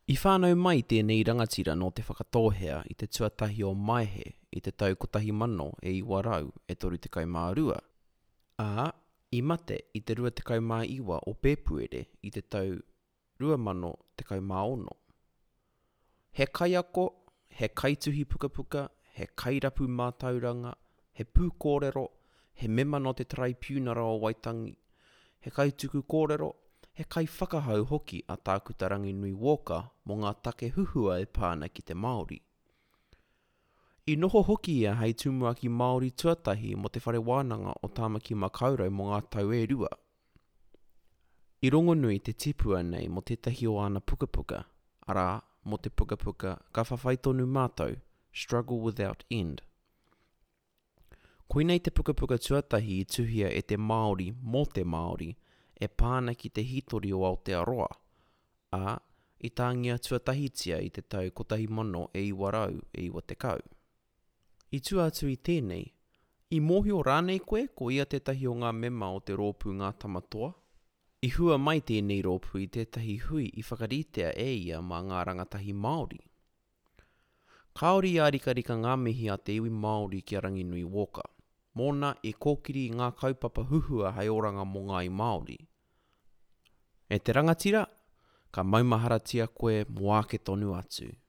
I whānau mai tēnei rangatira no te whakatōhea i te tuatahi o Maihe i te tau 1942 e 32. I mate i te 29 o Pēpuere i te tau 2016. He kaiako, he kaituhi pukapuka, he kairapu mātauranga, he pūkōrero, he mema no te tarai piunara o Waitangi, he kaituku kōrero, he kai whakahau hoki a tākuta Ranginui Walker mō ngā take huhua e pāna ki te Māori. I noho hoki ia hei tumuaki Māori tuatahi mo te whare wānanga o Tāmaki Makaurau mō ngā tau e rua. I rongonui te tipua nei mo tetahi o ana pukapuka, arā mo te pukapuka ka whawhaitonu mātou, struggle without end. Koinei te pukapuka tuatahi I tuhia e te Māori mō te Māori, e pāna ki te hitori o Aotearoa, I tāngia tuatahitia I te tau 1940. I tua atu I tēnei, I mōhio rānei koe ko ia tētahi o ngā mema o te rōpū ngā tamatoa. I hua mai tēnei rōpū I tētahi hui I whakaritea e ia mā ngā rangatahi Māori. Kāori ia rikarika ngā mihi a te iwi Māori ki a Ranginui Walker, mōna I kōkiri I ngā kaupapa huhua hei oranga mō ngā I Māori. E te rangatira, ka maumaharatia koe moake tonu atu.